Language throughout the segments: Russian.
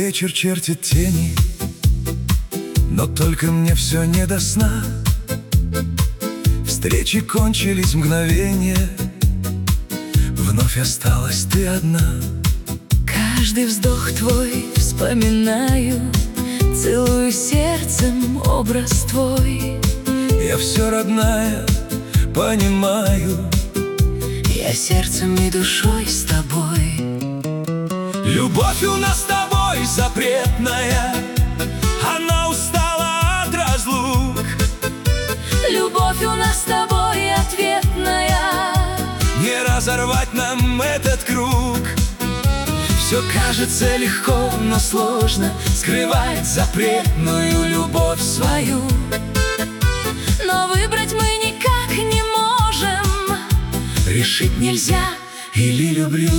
вечер чертит тени, но только мне все не до сна. Встречи кончились мгновенье, вновь осталась ты одна. Каждый вздох твой вспоминаю, целую сердцем образ твой. Я все, родная, понимаю, я сердцем и душой с тобой. Любовь у нас с тобой запретная, она устала от разлук. Любовь у нас с тобой ответная, не разорвать нам этот круг. все кажется легко, но сложно скрывать запретную любовь свою. Но выбрать мы никак не можем, решить нельзя или люблю.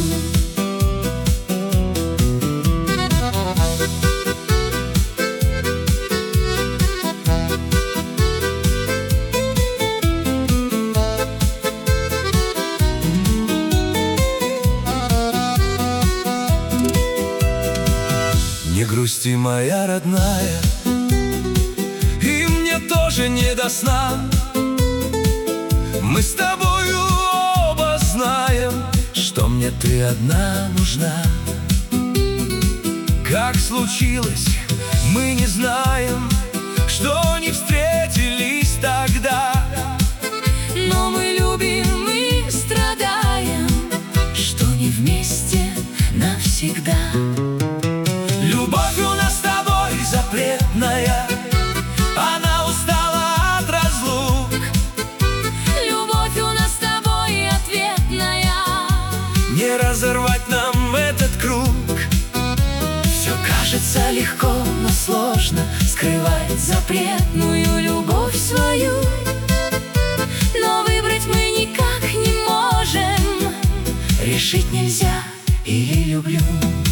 Не грусти, моя родная, и мне тоже не до сна. Мы с тобою оба знаем, что мне ты одна нужна. Как случилось, мы не знаем, что не встретились тогда. но мы любим и страдаем, что не вместе навсегда. Любовь у нас с тобой запретная, она устала от разлук. Любовь у нас с тобой ответная, не разорвать нам этот круг. все кажется легко, но сложно скрывать запретную любовь свою. Но выбрать мы никак не можем, Решить нельзя или люблю.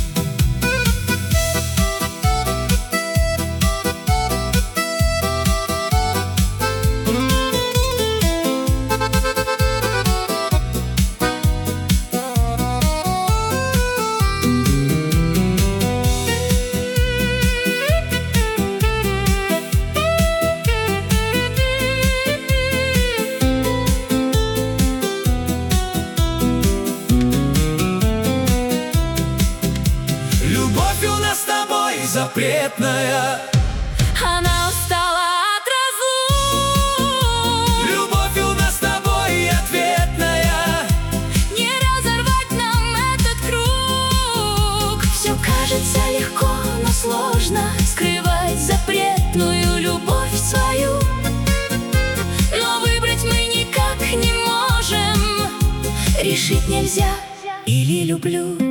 Любовь у нас с тобой запретная, она устала от разлук. любовь у нас с тобой ответная, Не разорвать нам этот круг. Все кажется легко, но сложно скрывать запретную любовь свою. Но выбрать мы никак не можем, решить нельзя или люблю.